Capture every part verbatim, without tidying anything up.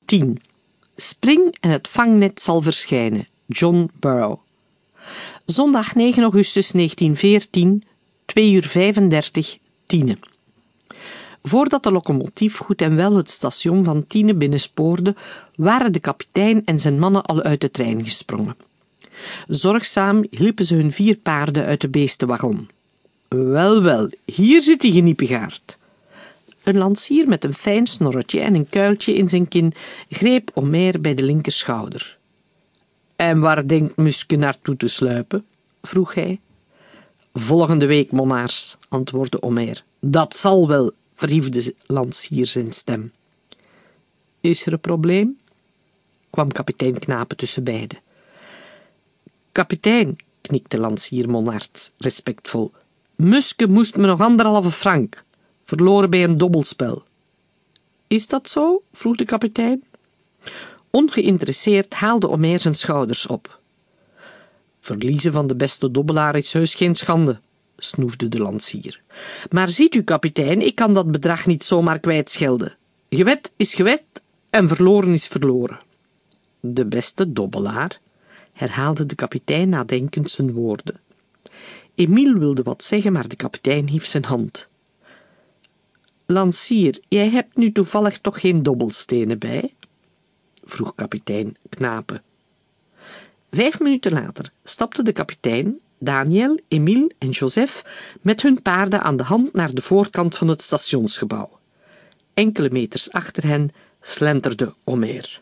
tien. Spring en het vangnet zal verschijnen. John Burroughs. Zondag negen augustus negentien veertien, twee uur vijfendertig, Tiene. Voordat de locomotief goed en wel het station van Tiene binnenspoorde, waren de kapitein en zijn mannen al uit de trein gesprongen. Zorgzaam hielpen ze hun vier paarden uit de beestenwagon. Wel, wel, hier zit die geniepegaard. Een lansier met een fijn snorretje en een kuiltje in zijn kin greep Omer bij de linkerschouder. En waar denkt Muske naartoe te sluipen? Vroeg hij. Volgende week, monnaars, antwoordde Omer. Dat zal wel, verhief de lansier zijn stem. Is er een probleem? Kwam kapitein Knapen tussen beiden. Kapitein, knikte lansier Monnaerts respectvol. Muske moest me nog anderhalve frank, verloren bij een dobbelspel. Is dat zo? Vroeg de kapitein. Ongeïnteresseerd haalde Omer zijn schouders op. Verliezen van de beste dobbelaar is heus geen schande, snoefde de lansier. Maar ziet u, kapitein, ik kan dat bedrag niet zomaar kwijtschelden. Gewet is gewet en verloren is verloren. De beste dobbelaar, herhaalde de kapitein nadenkend zijn woorden. Emiel wilde wat zeggen, maar de kapitein hief zijn hand. Lansier, jij hebt nu toevallig toch geen dobbelstenen bij? Vroeg kapitein Knapen. Vijf minuten later stapten de kapitein, Daniel, Emiel en Joseph met hun paarden aan de hand naar de voorkant van het stationsgebouw. Enkele meters achter hen slenterde Omer.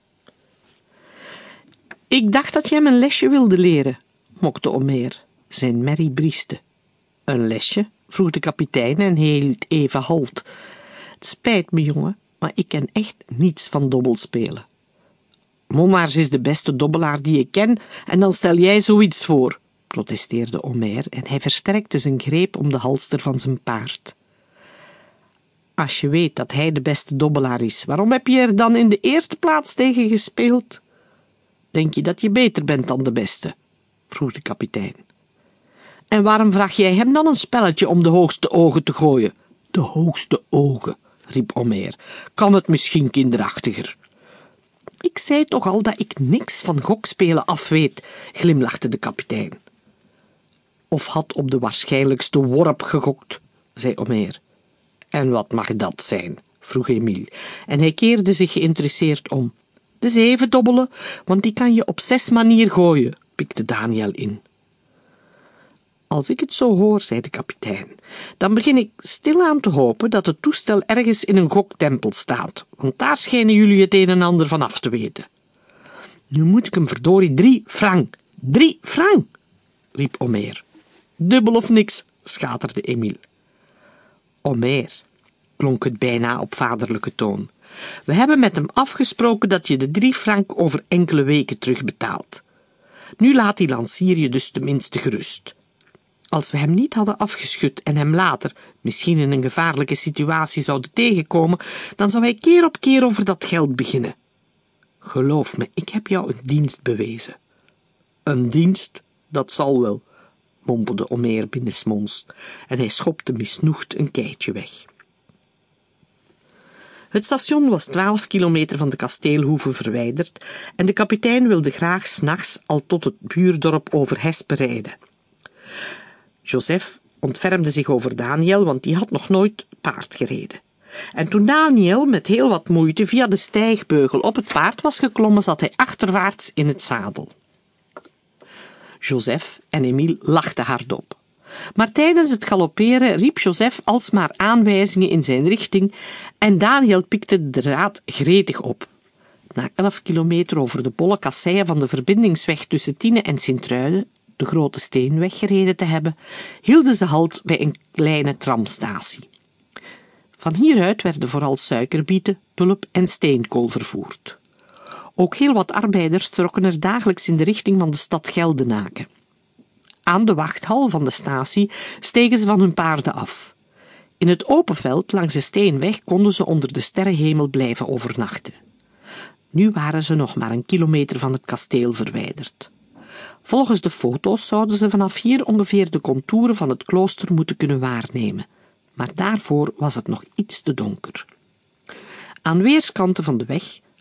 Ik dacht dat jij me een lesje wilde leren, mokte Omer. Zijn merrie brieste. Een lesje? Vroeg de kapitein en hij hield even halt. Het spijt me, jongen, maar ik ken echt niets van dobbelspelen. Monnaars is de beste dobbelaar die ik ken en dan stel jij zoiets voor, protesteerde Omer en hij versterkte zijn greep om de halster van zijn paard. Als je weet dat hij de beste dobbelaar is, waarom heb je er dan in de eerste plaats tegen gespeeld? Denk je dat je beter bent dan de beste? Vroeg de kapitein. En waarom vraag jij hem dan een spelletje om de hoogste ogen te gooien? De hoogste ogen, riep Omer. Kan het misschien kinderachtiger? Ik zei toch al dat ik niks van gokspelen afweet, glimlachte de kapitein. Of had op de waarschijnlijkste worp gegokt, zei Omer. En wat mag dat zijn? Vroeg Emiel, en hij keerde zich geïnteresseerd om. De zeven dobbelen, want die kan je op zes manier gooien, pikte Daniel in. Als ik het zo hoor, zei de kapitein, dan begin ik stilaan te hopen dat het toestel ergens in een goktempel staat, want daar schijnen jullie het een en ander van af te weten. Nu moet ik hem verdorie drie frank, drie frank, riep Omer. Dubbel of niks, schaterde Emiel. Omer, klonk het bijna op vaderlijke toon. We hebben met hem afgesproken dat je de drie frank over enkele weken terugbetaalt. Nu laat die lansier je dus tenminste gerust. Als we hem niet hadden afgeschud en hem later, misschien in een gevaarlijke situatie zouden tegenkomen, dan zou hij keer op keer over dat geld beginnen. Geloof me, ik heb jou een dienst bewezen. Een dienst? Dat zal wel, mompelde Omer binnensmonds, en hij schopte misnoegd een keitje weg. Het station was twaalf kilometer van de kasteelhoeve verwijderd en de kapitein wilde graag 's nachts al tot het buurdorp over Hespe rijden. Joseph ontfermde zich over Daniel, want die had nog nooit paard gereden. En toen Daniel met heel wat moeite via de stijgbeugel op het paard was geklommen, zat hij achterwaarts in het zadel. Joseph en Emiel lachten hardop. Maar tijdens het galopperen riep Joseph alsmaar aanwijzingen in zijn richting en Daniel pikte de draad gretig op. Na elf kilometer over de bolle kasseien van de verbindingsweg tussen Tiene en Sint-Truiden, de grote steenweg gereden te hebben, hielden ze halt bij een kleine tramstatie. Van hieruit werden vooral suikerbieten, pulp en steenkool vervoerd. Ook heel wat arbeiders trokken er dagelijks in de richting van de stad Geldenaken. Aan de wachthal van de statie stegen ze van hun paarden af. In het open veld langs de steenweg konden ze onder de sterrenhemel blijven overnachten. Nu waren ze nog maar een kilometer van het kasteel verwijderd. Volgens de foto's zouden ze vanaf hier ongeveer de contouren van het klooster moeten kunnen waarnemen, maar daarvoor was het nog iets te donker. Aan weerskanten van de weg,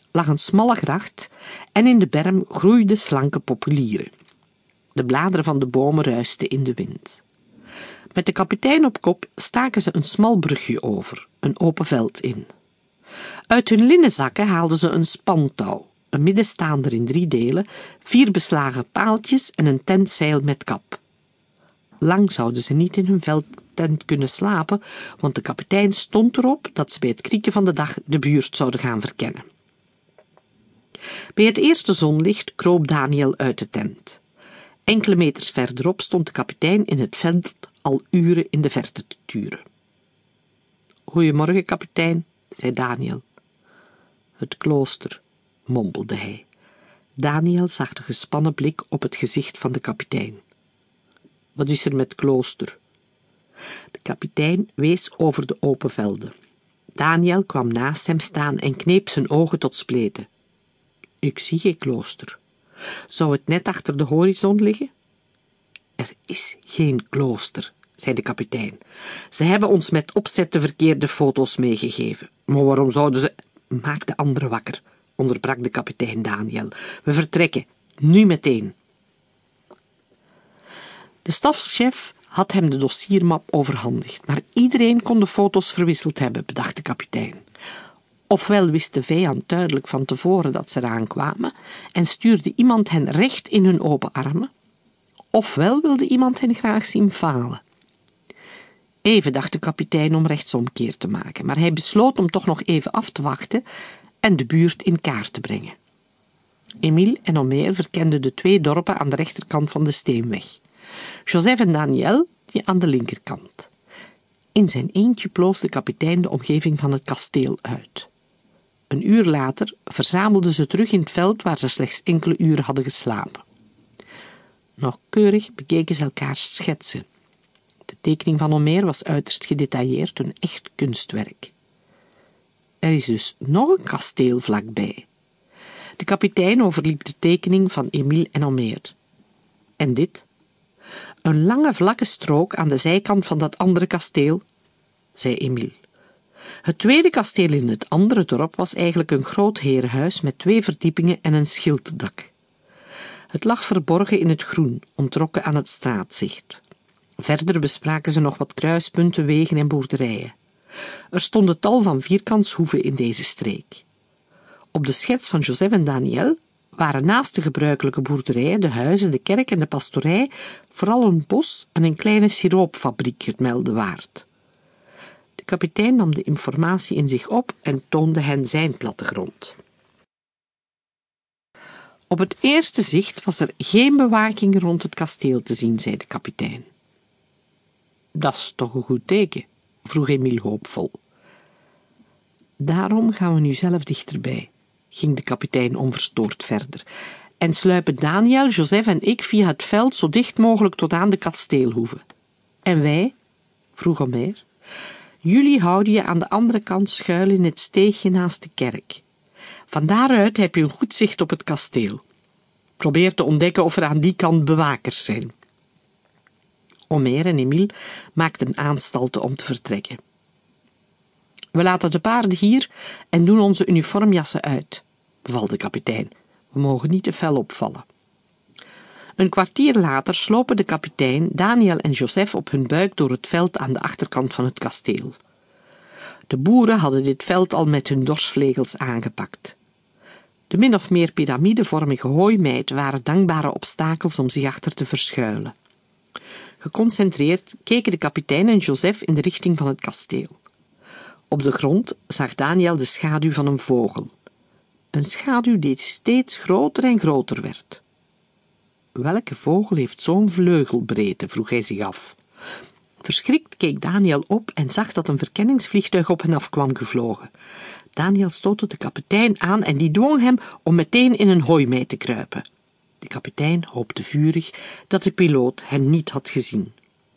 lag een smalle gracht en in de berm groeiden slanke populieren. De bladeren van de bomen ruisten in de wind. Met de kapitein op kop staken ze een smal brugje over, een open veld in. Uit hun linnenzakken haalden ze een spantouw, een middenstaander in drie delen, vier beslagen paaltjes en een tentzeil met kap. Lang zouden ze niet in hun veldtent kunnen slapen, want de kapitein stond erop dat ze bij het krieken van de dag de buurt zouden gaan verkennen. Bij het eerste zonlicht kroop Daniel uit de tent. Enkele meters verderop stond de kapitein in het veld al uren in de verte te turen. Goeiemorgen, kapitein, zei Daniel. Het klooster, mompelde hij. Daniel zag de gespannen blik op het gezicht van de kapitein. Wat is er met klooster? De kapitein wees over de open velden. Daniel kwam naast hem staan en kneep zijn ogen tot spleten. Ik zie geen klooster. Zou het net achter de horizon liggen? Er is geen klooster, zei de kapitein. Ze hebben ons met opzet de verkeerde foto's meegegeven. Maar waarom zouden ze... Maak de anderen wakker, onderbrak de kapitein Daniel. We vertrekken, nu meteen. De stafchef had hem de dossiermap overhandigd, maar iedereen kon de foto's verwisseld hebben, bedacht de kapitein. Ofwel wist de vijand duidelijk van tevoren dat ze eraan kwamen en stuurde iemand hen recht in hun open armen, ofwel wilde iemand hen graag zien falen. Even dacht de kapitein om rechtsomkeer te maken, maar hij besloot om toch nog even af te wachten en de buurt in kaart te brengen. Emile en Omer verkenden de twee dorpen aan de rechterkant van de steenweg. Joseph en Daniel die aan de linkerkant. In zijn eentje ploos de kapitein de omgeving van het kasteel uit. Een uur later verzamelden ze terug in het veld waar ze slechts enkele uren hadden geslapen. Nauwkeurig bekeken ze elkaars schetsen. De tekening van Omer was uiterst gedetailleerd, een echt kunstwerk. Er is dus nog een kasteel vlakbij. De kapitein overliep de tekening van Emile en Omer. En dit? Een lange vlakke strook aan de zijkant van dat andere kasteel, zei Emile. Het tweede kasteel in het andere dorp was eigenlijk een groot herenhuis met twee verdiepingen en een schilddak. Het lag verborgen in het groen, onttrokken aan het straatzicht. Verder bespraken ze nog wat kruispunten, wegen en boerderijen. Er stonden tal van vierkantshoeven in deze streek. Op de schets van Joseph en Daniel waren naast de gebruikelijke boerderijen, de huizen, de kerk en de pastorij vooral een bos en een kleine siroopfabriek het melden waard. De kapitein nam de informatie in zich op en toonde hen zijn plattegrond. Op het eerste zicht was er geen bewaking rond het kasteel te zien, zei de kapitein. Dat is toch een goed teken? Vroeg Emile hoopvol. Daarom gaan we nu zelf dichterbij, ging de kapitein onverstoord verder, en sluipen Daniel, Joseph en ik via het veld zo dicht mogelijk tot aan de kasteelhoeve. En wij? Vroeg Omer. Jullie houden je aan de andere kant schuil in het steegje naast de kerk. Van daaruit heb je een goed zicht op het kasteel. Probeer te ontdekken of er aan die kant bewakers zijn. Omer en Emile maakten aanstalten om te vertrekken. We laten de paarden hier en doen onze uniformjassen uit, beval de kapitein. We mogen niet te fel opvallen. Een kwartier later slopen de kapitein, Daniel en Joseph op hun buik door het veld aan de achterkant van het kasteel. De boeren hadden dit veld al met hun dorsvlegels aangepakt. De min of meer piramidevormige hooimijt waren dankbare obstakels om zich achter te verschuilen. Geconcentreerd keken de kapitein en Joseph in de richting van het kasteel. Op de grond zag Daniel de schaduw van een vogel. Een schaduw die steeds groter en groter werd. Welke vogel heeft zo'n vleugelbreedte, vroeg hij zich af. Verschrikt keek Daniel op en zag dat een verkenningsvliegtuig op hen af kwam gevlogen. Daniel stootte de kapitein aan en die dwong hem om meteen in een hooimijt te kruipen. De kapitein hoopte vurig dat de piloot hen niet had gezien.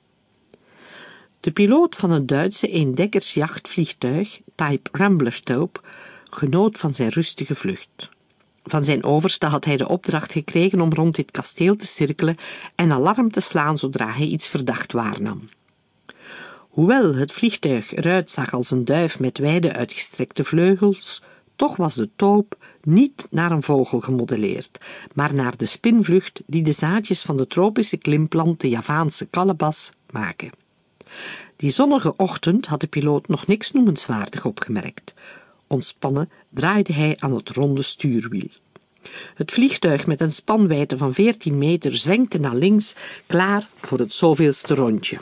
De piloot van het Duitse eendekkers-jachtvliegtuig, type Ramblertaube, genoot van zijn rustige vlucht. Van zijn overste had hij de opdracht gekregen om rond dit kasteel te cirkelen en alarm te slaan zodra hij iets verdacht waarnam. Hoewel het vliegtuig eruit zag als een duif met wijde uitgestrekte vleugels, Toch was de taupe niet naar een vogel gemodelleerd, maar naar de spinvlucht die de zaadjes van de tropische klimplant, de Javaanse kalebas, maken. Die zonnige ochtend had de piloot nog niks noemenswaardig opgemerkt. Ontspannen draaide hij aan het ronde stuurwiel. Het vliegtuig met een spanwijdte van veertien meter zwenkte naar links, klaar voor het zoveelste rondje.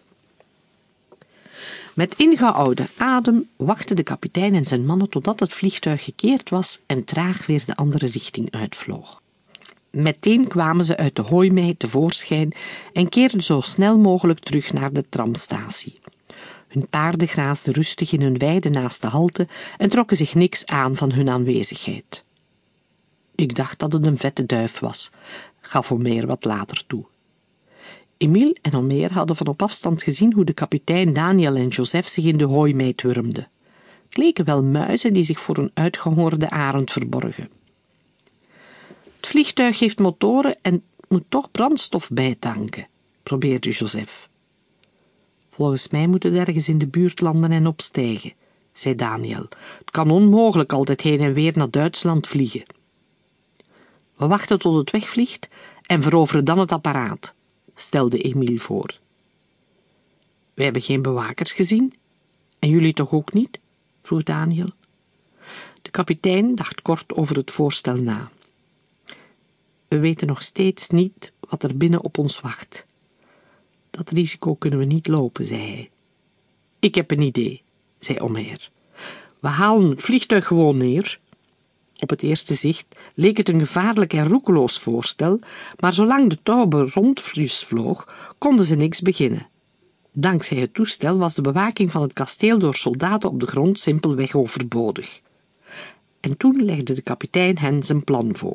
Met ingehouden adem wachten de kapitein en zijn mannen totdat het vliegtuig gekeerd was en traag weer de andere richting uitvloog. Meteen kwamen ze uit de hooimei tevoorschijn en keerden zo snel mogelijk terug naar de tramstatie. Hun paarden graasden rustig in hun weide naast de halte en trokken zich niks aan van hun aanwezigheid. Ik dacht dat het een vette duif was, gaf Omer wat later toe. Emile en Omer hadden van op afstand gezien hoe de kapitein, Daniel en Joseph zich in de hooimei wurmden. Het leken wel muizen die zich voor een uitgehongerde arend verborgen. Het vliegtuig heeft motoren en moet toch brandstof bijtanken, probeerde Joseph. Volgens mij moet het ergens in de buurt landen en opstijgen, zei Daniel. Het kan onmogelijk altijd heen en weer naar Duitsland vliegen. We wachten tot het wegvliegt en veroveren dan het apparaat, stelde Emile voor. Wij hebben geen bewakers gezien. En jullie toch ook niet? Vroeg Daniel. De kapitein dacht kort over het voorstel na. We weten nog steeds niet wat er binnen op ons wacht. Dat risico kunnen we niet lopen, zei hij. Ik heb een idee, zei Omer. We halen het vliegtuig gewoon neer. Op het eerste zicht leek het een gevaarlijk en roekeloos voorstel, maar zolang de taube rondvlies vloog, konden ze niks beginnen. Dankzij het toestel was de bewaking van het kasteel door soldaten op de grond simpelweg overbodig. En toen legde de kapitein hen zijn plan voor.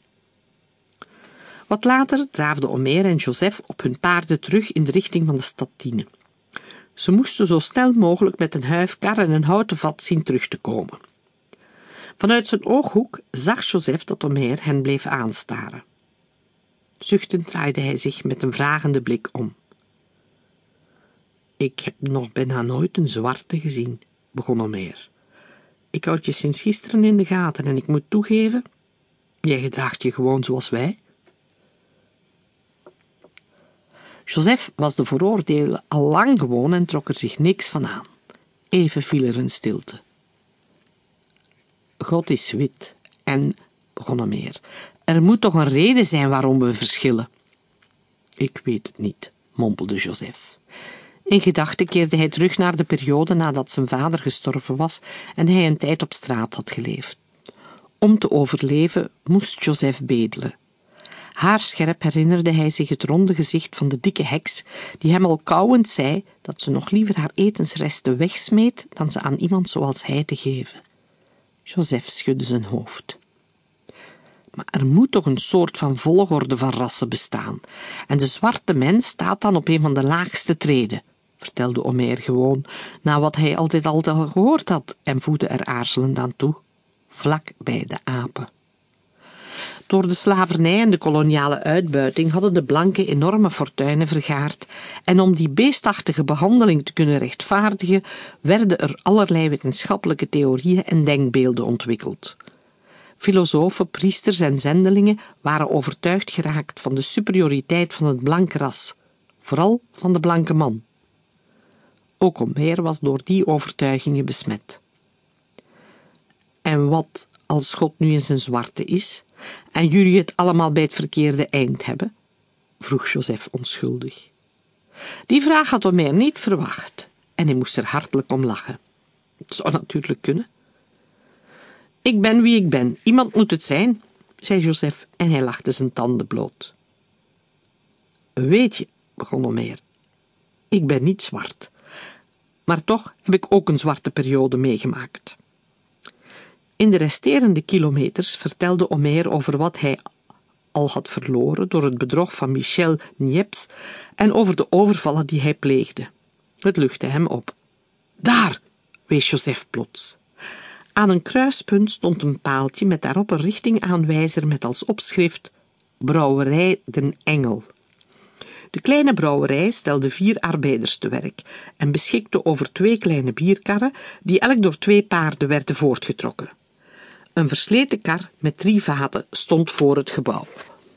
Wat later draafden Omer en Joseph op hun paarden terug in de richting van de stad Tiene. Ze moesten zo snel mogelijk met een huifkar en een houten vat zien terug te komen. Vanuit zijn ooghoek zag Joseph dat Omer hen bleef aanstaren. Zuchtend draaide hij zich met een vragende blik om. Ik heb nog bijna nooit een zwarte gezien, begon Omer. Ik houd je sinds gisteren in de gaten en ik moet toegeven, jij gedraagt je gewoon zoals wij. Joseph was de veroordeelde al lang gewoon en trok er zich niks van aan. Even viel er een stilte. God is wit en, begon Omer, er moet toch een reden zijn waarom we verschillen. Ik weet het niet, mompelde Joseph. In gedachten keerde hij terug naar de periode nadat zijn vader gestorven was en hij een tijd op straat had geleefd. Om te overleven moest Joseph bedelen. Haarscherp herinnerde hij zich het ronde gezicht van de dikke heks die hem al kauwend zei dat ze nog liever haar etensresten wegsmeet dan ze aan iemand zoals hij te geven. Joseph schudde zijn hoofd. Maar er moet toch een soort van volgorde van rassen bestaan. En de zwarte mens staat dan op een van de laagste treden, vertelde Omer gewoon, na wat hij altijd al gehoord had, en voegde er aarzelend aan toe, vlak bij de apen. Door de slavernij en de koloniale uitbuiting hadden de blanken enorme fortuinen vergaard en om die beestachtige behandeling te kunnen rechtvaardigen, werden er allerlei wetenschappelijke theorieën en denkbeelden ontwikkeld. Filosofen, priesters en zendelingen waren overtuigd geraakt van de superioriteit van het blanke ras, vooral van de blanke man. Ook Omer was door die overtuigingen besmet. En wat als God nu eens een zwarte is en jullie het allemaal bij het verkeerde eind hebben? Vroeg Joseph onschuldig. Die vraag had Omer niet verwacht en hij moest er hartelijk om lachen. Het zou natuurlijk kunnen. Ik ben wie ik ben, iemand moet het zijn, zei Joseph en hij lachte zijn tanden bloot. Weet je, begon Omer, ik ben niet zwart, maar toch heb ik ook een zwarte periode meegemaakt. In de resterende kilometers vertelde Omer over wat hij al had verloren door het bedrog van Michel Niepce en over de overvallen die hij pleegde. Het luchtte hem op. Daar, wees Joseph plots. Aan een kruispunt stond een paaltje met daarop een richtingaanwijzer met als opschrift Brouwerij Den Engel. De kleine brouwerij stelde vier arbeiders te werk en beschikte over twee kleine bierkarren die elk door twee paarden werden voortgetrokken. Een versleten kar met drie vaten stond voor het gebouw.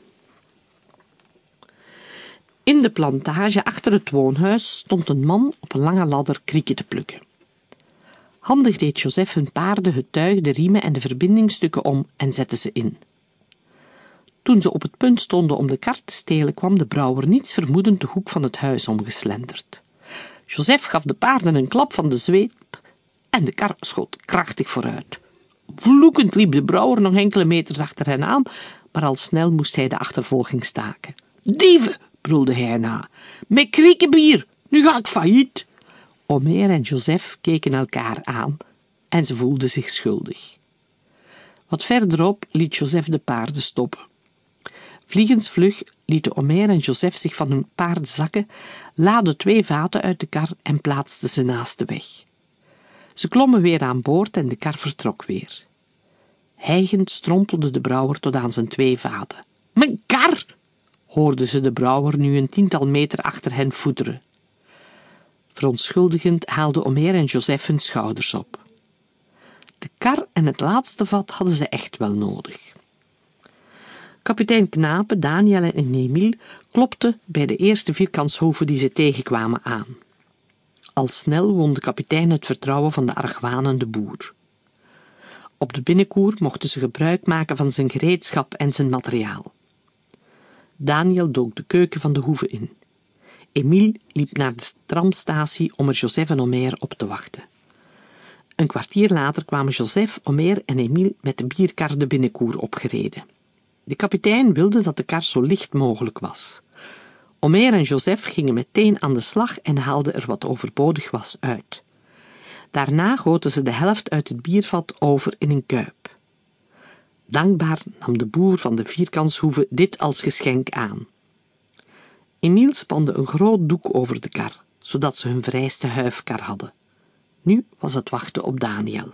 In de plantage achter het woonhuis stond een man op een lange ladder krieken te plukken. Handig deed Joseph hun paarden het tuig, de riemen en de verbindingstukken om en zette ze in. Toen ze op het punt stonden om de kar te stelen, kwam de brouwer niets vermoedend de hoek van het huis omgeslenterd. Joseph gaf de paarden een klap van de zweep en de kar schoot krachtig vooruit. Vloekend liep de brouwer nog enkele meters achter hen aan, maar al snel moest hij de achtervolging staken. Dieven, brulde hij na, met kriekenbier, nu ga ik failliet. Omer en Joseph keken elkaar aan en ze voelden zich schuldig. Wat verderop liet Joseph de paarden stoppen. Vliegensvlug lieten Omer en Joseph zich van hun paard zakken, laadden twee vaten uit de kar en plaatsten ze naast de weg. Ze klommen weer aan boord en de kar vertrok weer. Hijgend strompelde de brouwer tot aan zijn twee vaten. Mijn kar! Hoorden ze de brouwer nu een tiental meter achter hen voeteren. Verontschuldigend haalden Omer en Joseph hun schouders op. De kar en het laatste vat hadden ze echt wel nodig. Kapitein Knape, Daniel en Emile klopten bij de eerste vierkanshoeven die ze tegenkwamen aan. Al snel won de kapitein het vertrouwen van de argwanende boer. Op de binnenkoer mochten ze gebruik maken van zijn gereedschap en zijn materiaal. Daniel dook de keuken van de hoeve in. Emile liep naar de tramstatie om er Joseph en Omer op te wachten. Een kwartier later kwamen Joseph, Omer en Emile met de bierkar de binnenkoer opgereden. De kapitein wilde dat de kar zo licht mogelijk was. Omer en Joseph gingen meteen aan de slag en haalden er wat overbodig was uit. Daarna goten ze de helft uit het biervat over in een kuip. Dankbaar nam de boer van de vierkanshoeve dit als geschenk aan. Emile spande een groot doek over de kar, zodat ze hun vrijste huifkar hadden. Nu was het wachten op Daniel.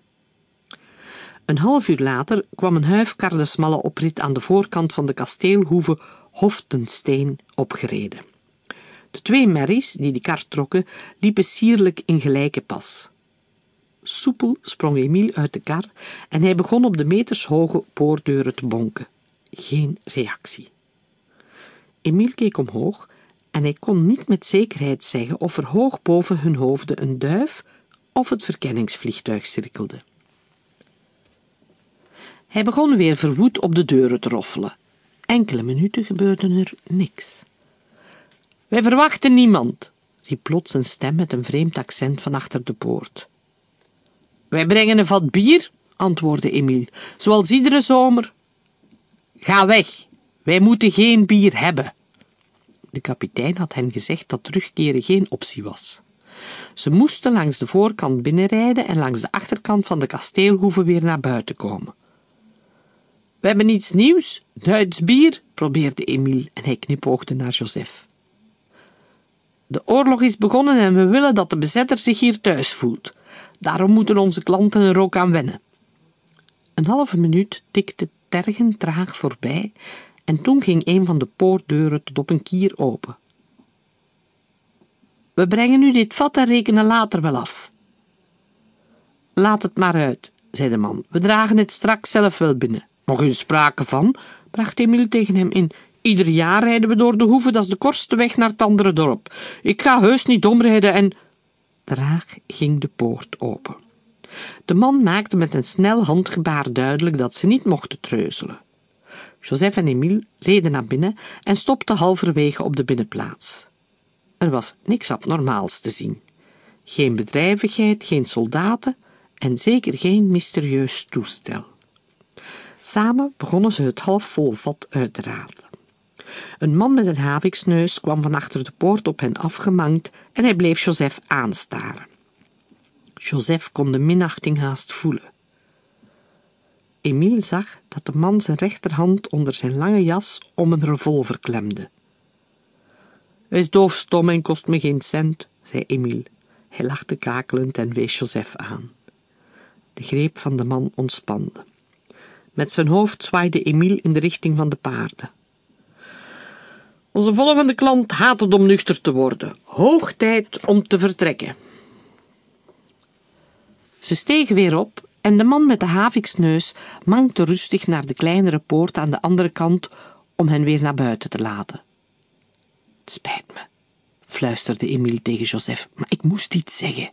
Een half uur later kwam een huifkar de smalle oprit aan de voorkant van de kasteelhoeve Hoftenstein opgereden. De twee merries die de kar trokken, liepen sierlijk in gelijke pas. Soepel sprong Emile uit de kar en hij begon op de metershoge poortdeuren te bonken. Geen reactie. Emile keek omhoog en hij kon niet met zekerheid zeggen of er hoog boven hun hoofden een duif of het verkenningsvliegtuig cirkelde. Hij begon weer verwoed op de deuren te roffelen. Enkele minuten gebeurde er niks. Wij verwachten niemand, riep plots een stem met een vreemd accent van achter de poort. Wij brengen een vat bier, antwoordde Emile, zoals iedere zomer. Ga weg, wij moeten geen bier hebben. De kapitein had hen gezegd dat terugkeren geen optie was. Ze moesten langs de voorkant binnenrijden en langs de achterkant van de kasteelhoeve weer naar buiten komen. We hebben iets nieuws, Duits bier, probeerde Emile en hij knipoogde naar Joseph. De oorlog is begonnen en we willen dat de bezetter zich hier thuis voelt. Daarom moeten onze klanten er ook aan wennen. Een halve minuut tikte tergend traag voorbij en toen ging een van de poortdeuren tot op een kier open. We brengen u dit vat en rekenen later wel af. Laat het maar uit, zei de man. We dragen het straks zelf wel binnen. Nog geen sprake van, bracht Emile tegen hem in. Ieder jaar rijden we door de hoeve, dat is de kortste weg naar het andere dorp. Ik ga heus niet omrijden en... Traag ging de poort open. De man maakte met een snel handgebaar duidelijk dat ze niet mochten treuzelen. Joseph en Emile reden naar binnen en stopten halverwege op de binnenplaats. Er was niks abnormaals te zien. Geen bedrijvigheid, geen soldaten en zeker geen mysterieus toestel. Samen begonnen ze het halfvol vat uit te raden. Een man met een haviksneus kwam van achter de poort op hen afgemankt en hij bleef Joseph aanstaren. Joseph kon de minachting haast voelen. Emile zag dat de man zijn rechterhand onder zijn lange jas om een revolver klemde. Hij is doofstom en kost me geen cent, zei Emile. Hij lachte kakelend en wees Joseph aan. De greep van de man ontspande. Met zijn hoofd zwaaide Emile in de richting van de paarden. Onze volgende klant haat het om nuchter te worden. Hoog tijd om te vertrekken. Ze stegen weer op en de man met de haviksneus mankte rustig naar de kleinere poort aan de andere kant om hen weer naar buiten te laten. Het spijt me, fluisterde Emiel tegen Joseph, maar ik moest iets zeggen.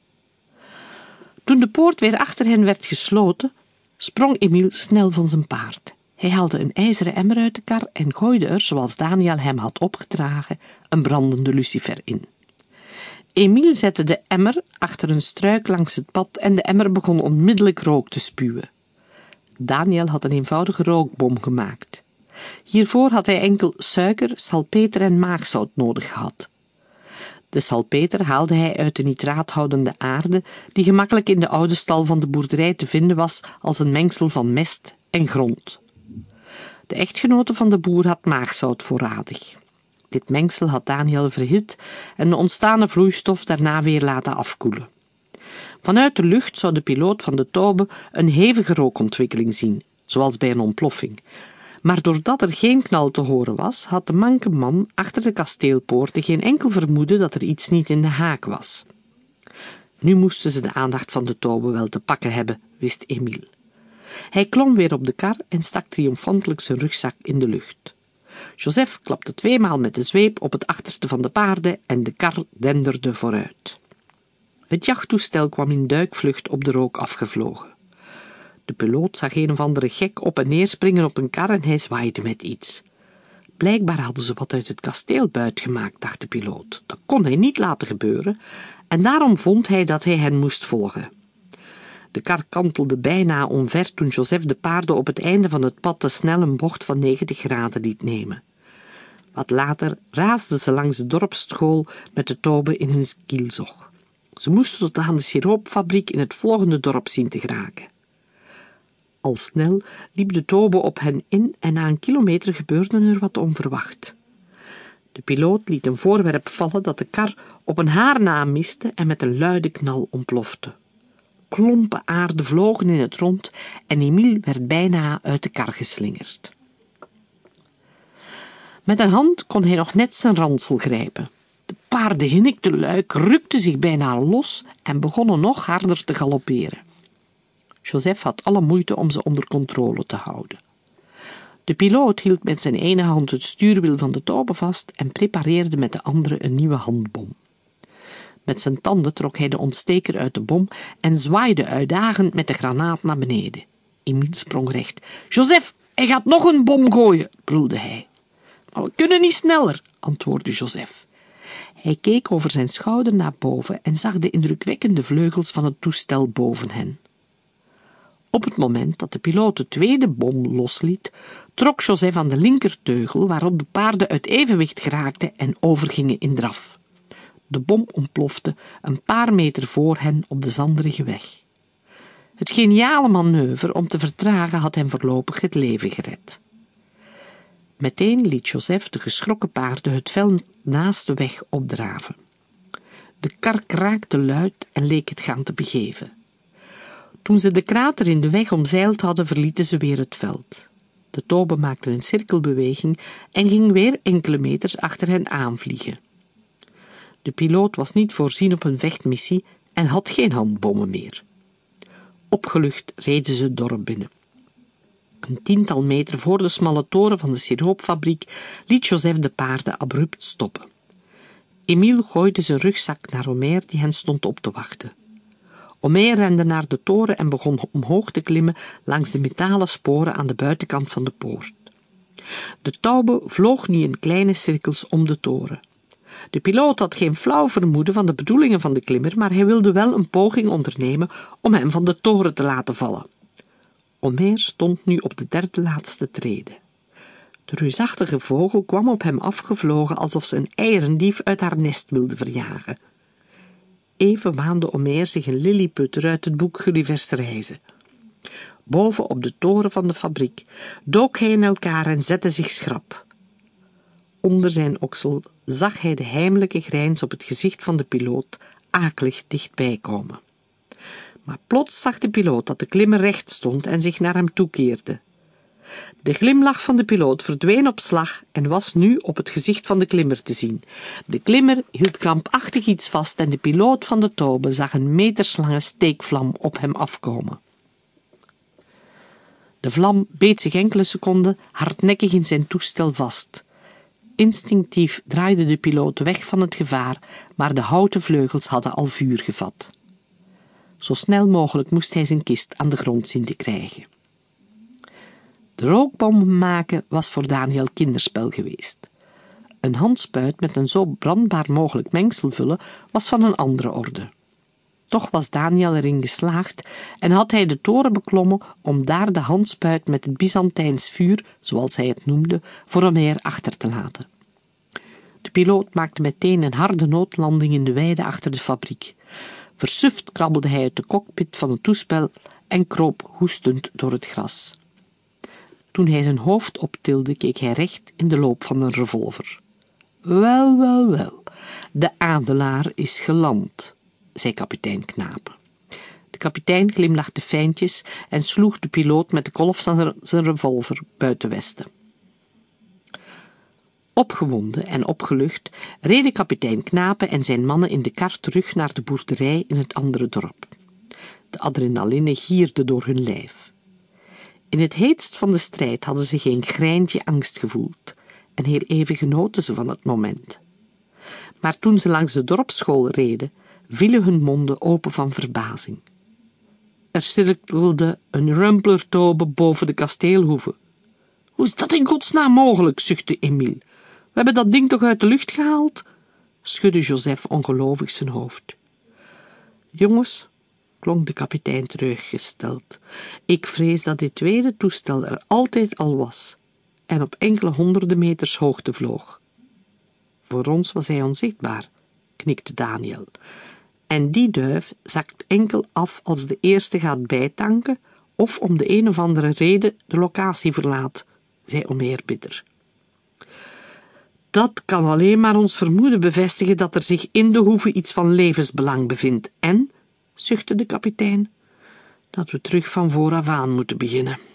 Toen de poort weer achter hen werd gesloten, sprong Emiel snel van zijn paard. Hij haalde een ijzeren emmer uit de kar en gooide er, zoals Daniel hem had opgedragen, een brandende lucifer in. Emiel zette de emmer achter een struik langs het pad en de emmer begon onmiddellijk rook te spuwen. Daniel had een eenvoudige rookbom gemaakt. Hiervoor had hij enkel suiker, salpeter en maagzout nodig gehad. De salpeter haalde hij uit de nitraathoudende aarde, die gemakkelijk in de oude stal van de boerderij te vinden was als een mengsel van mest en grond. De echtgenote van de boer had maagzout voorradig. Dit mengsel had Daniel verhit en de ontstane vloeistof daarna weer laten afkoelen. Vanuit de lucht zou de piloot van de Taube een hevige rookontwikkeling zien, zoals bij een ontploffing. Maar doordat er geen knal te horen was, had de manke man achter de kasteelpoorten geen enkel vermoeden dat er iets niet in de haak was. Nu moesten ze de aandacht van de Taube wel te pakken hebben, wist Emiel. Hij klom weer op de kar en stak triomfantelijk zijn rugzak in de lucht. Joseph klapte tweemaal met de zweep op het achterste van de paarden en de kar denderde vooruit. Het jachttoestel kwam in duikvlucht op de rook afgevlogen. De piloot zag een of andere gek op en neer springen op een kar en hij zwaaide met iets. Blijkbaar hadden ze wat uit het kasteel buitgemaakt, dacht de piloot. Dat kon hij niet laten gebeuren en daarom vond hij dat hij hen moest volgen. De kar kantelde bijna omver toen Joseph de paarden op het einde van het pad te snel een bocht van negentig graden liet nemen. Wat later raasden ze langs de dorpsschool met de Taube in hun kielzog. Ze moesten tot aan de siroopfabriek in het volgende dorp zien te geraken. Al snel liep de Taube op hen in en na een kilometer gebeurde er wat onverwacht. De piloot liet een voorwerp vallen dat de kar op een haar na miste en met een luide knal ontplofte. Klompen aarde vlogen in het rond en Emiel werd bijna uit de kar geslingerd. Met een hand kon hij nog net zijn ransel grijpen. De paarden hinnikten luik, rukten zich bijna los en begonnen nog harder te galopperen. Joseph had alle moeite om ze onder controle te houden. De piloot hield met zijn ene hand het stuurwiel van de Taube vast en prepareerde met de andere een nieuwe handbom. Met zijn tanden trok hij de ontsteker uit de bom en zwaaide uitdagend met de granaat naar beneden. Emiel sprong recht. Joseph, hij gaat nog een bom gooien, brulde hij. Maar we kunnen niet sneller, antwoordde Joseph. Hij keek over zijn schouder naar boven en zag de indrukwekkende vleugels van het toestel boven hen. Op het moment dat de piloot de tweede bom losliet, trok Joseph aan de linkerteugel, waarop de paarden uit evenwicht geraakten en overgingen in draf. De bom ontplofte een paar meter voor hen op de zanderige weg. Het geniale manoeuvre om te vertragen had hem voorlopig het leven gered. Meteen liet Joseph de geschrokken paarden het veld naast de weg opdraven. De kar kraakte luid en leek het gaan te begeven. Toen ze de krater in de weg omzeild hadden, verlieten ze weer het veld. De Taube maakte een cirkelbeweging en ging weer enkele meters achter hen aanvliegen. De piloot was niet voorzien op een vechtmissie en had geen handbommen meer. Opgelucht reden ze het dorp binnen. Een tiental meter voor de smalle toren van de siroopfabriek liet Joseph de paarden abrupt stoppen. Emiel gooide zijn rugzak naar Omer die hen stond op te wachten. Omer rende naar de toren en begon omhoog te klimmen langs de metalen sporen aan de buitenkant van de poort. De Taube vloog nu in kleine cirkels om de toren. De piloot had geen flauw vermoeden van de bedoelingen van de klimmer, maar hij wilde wel een poging ondernemen om hem van de toren te laten vallen. Omer stond nu op de derde laatste trede. De reusachtige vogel kwam op hem afgevlogen alsof ze een eierendief uit haar nest wilde verjagen. Even waande Omer zich een lilliputter uit het boek Gulliver's reizen. Boven op de toren van de fabriek dook hij in elkaar en zette zich schrap. Onder zijn oksel zag hij de heimelijke grijns op het gezicht van de piloot akelig dichtbij komen. Maar plots zag de piloot dat de klimmer recht stond en zich naar hem toekeerde. De glimlach van de piloot verdween op slag en was nu op het gezicht van de klimmer te zien. De klimmer hield krampachtig iets vast en de piloot van de Taube zag een meterslange steekvlam op hem afkomen. De vlam beet zich enkele seconden hardnekkig in zijn toestel vast. Instinctief draaide de piloot weg van het gevaar, maar de houten vleugels hadden al vuur gevat. Zo snel mogelijk moest hij zijn kist aan de grond zien te krijgen. De rookbom maken was voor Daniel kinderspel geweest. Een handspuit met een zo brandbaar mogelijk mengsel vullen was van een andere orde. Toch was Daniel erin geslaagd en had hij de toren beklommen om daar de handspuit met het Byzantijns vuur, zoals hij het noemde, voor Omer achter te laten. De piloot maakte meteen een harde noodlanding in de weide achter de fabriek. Versuft krabbelde hij uit de cockpit van het toestel en kroop hoestend door het gras. Toen hij zijn hoofd optilde, keek hij recht in de loop van een revolver. Wel, wel, wel, de adelaar is geland, zei kapitein Knapen. De kapitein glimlachte fijntjes en sloeg de piloot met de kolf van zijn revolver buiten westen. Opgewonden en opgelucht reden kapitein Knapen en zijn mannen in de kar terug naar de boerderij in het andere dorp. De adrenaline gierde door hun lijf. In het heetst van de strijd hadden ze geen greintje angst gevoeld en heel even genoten ze van het moment. Maar toen ze langs de dorpsschool reden, vielen hun monden open van verbazing. Er cirkelde een rumplertobe boven de kasteelhoeve. Hoe is dat in godsnaam mogelijk, zuchtte Emile. We hebben dat ding toch uit de lucht gehaald? Schudde Joseph ongelovig zijn hoofd. Jongens, klonk de kapitein teruggesteld, ik vrees dat dit tweede toestel er altijd al was en op enkele honderden meters hoogte vloog. Voor ons was hij onzichtbaar, knikte Daniel. En die duif zakt enkel af als de eerste gaat bijtanken of om de een of andere reden de locatie verlaat, zei Omer bitter. Dat kan alleen maar ons vermoeden bevestigen dat er zich in de hoeve iets van levensbelang bevindt en, zuchtte de kapitein, dat we terug van vooraf aan moeten beginnen.